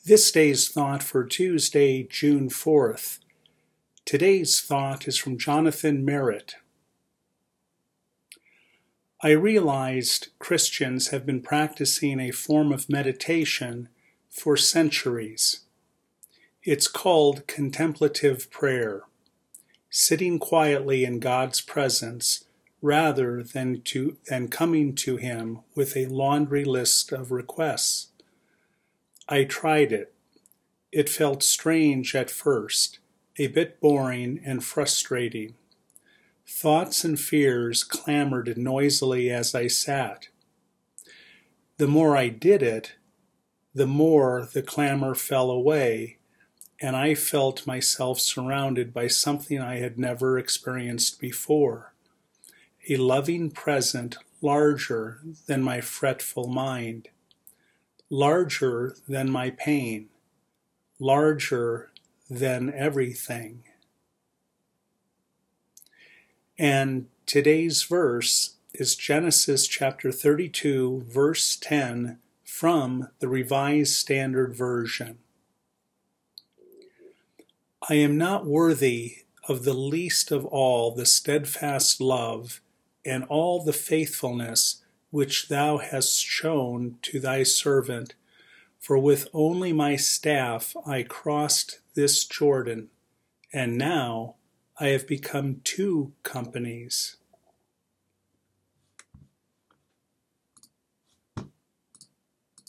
This day's thought for Tuesday, June 4th. Today's thought is from Jonathan Merritt. I realized Christians have been practicing a form of meditation for centuries. It's called contemplative prayer, sitting quietly in God's presence rather than coming to Him with a laundry list of requests. I tried it. It felt strange at first, a bit boring and frustrating. Thoughts and fears clamored noisily as I sat. The more I did it, the more the clamor fell away, and I felt myself surrounded by something I had never experienced before. A loving presence larger than my fretful mind, larger than my pain, larger than everything. And today's verse is Genesis chapter 32, verse 10 from the Revised Standard Version. I am not worthy of the least of all the steadfast love and all the faithfulness which thou hast shown to thy servant, for with only my staff I crossed this Jordan, and now I have become two companies.